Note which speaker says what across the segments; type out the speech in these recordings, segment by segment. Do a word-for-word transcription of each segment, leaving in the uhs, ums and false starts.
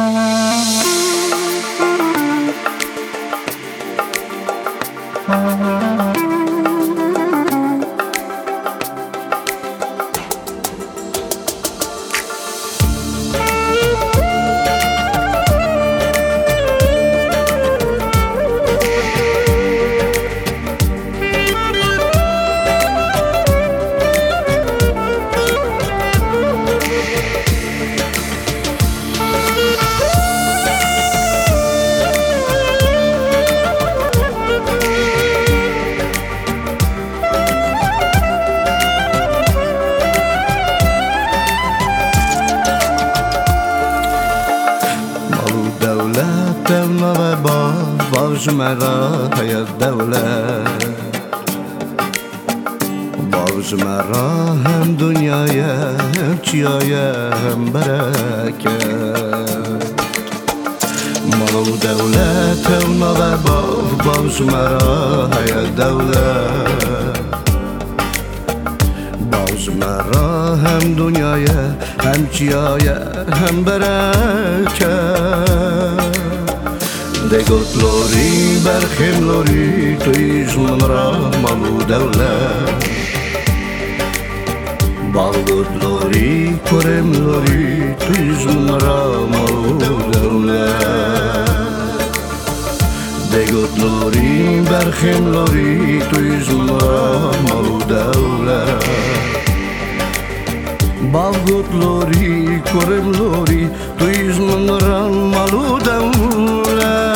Speaker 1: دولة باش مرا هيا الدولة باش مرا هم دنيايا هم چيايا هم بركة مالو دولة ونوى باش مرا هيا الدولة باش مرا هم دنيايا هم چيايا هم بركة دگوت لوری برخیم لوری تویش من را مالو دولت بالگوت لوری کرم لوری تویش من را مالو دولت دگوت لوری برخیم لوری تویش من را مالو دولت بالگوت لوری کرم لوری تویش من را مالو دولت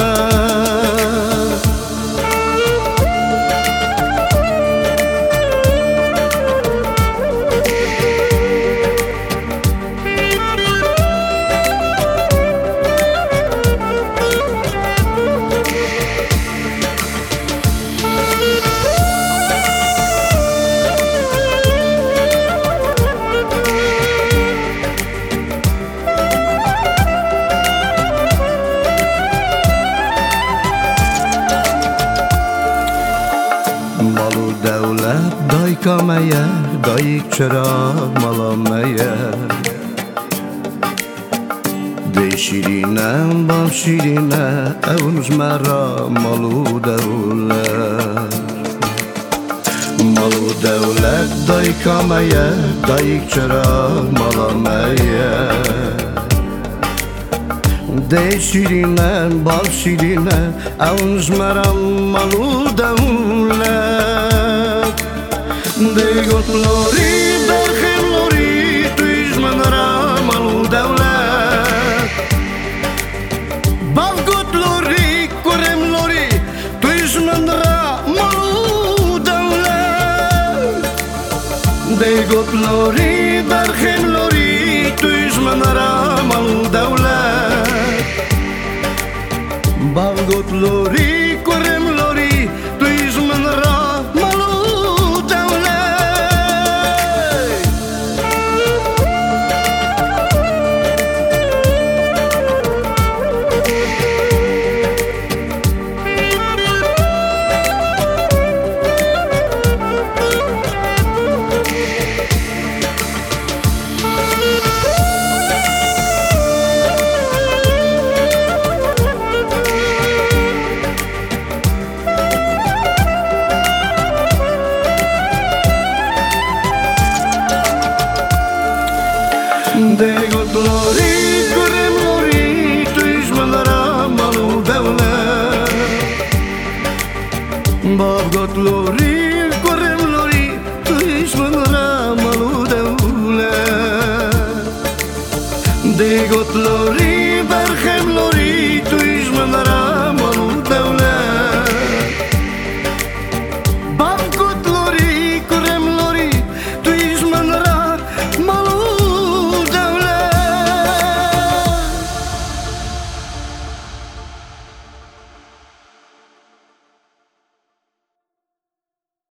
Speaker 1: مالو دولت دای کامه دایک چرا مالامه دی شیرینم بام شیرینه اونش مرا مالو دولت مالو دولت دای کامه دایک چرا مالامه دی شیرینه بال شیرینه اونش مرا مالو دولت دگوت لوری برخیم لوری تویش من را مالو دولت بالگوت لوری کرم لوری تویش من را مالو دولت دگوت لوری برخیم لوری تویش من را مالو دولت بالگوت لوری کرم لوری تویش من را مالو دولت دگوت لوری کرم لوری تویش من را مالو دولت بالگوت لوری کرم لوری تویش من را مالو دولت دگوت لوری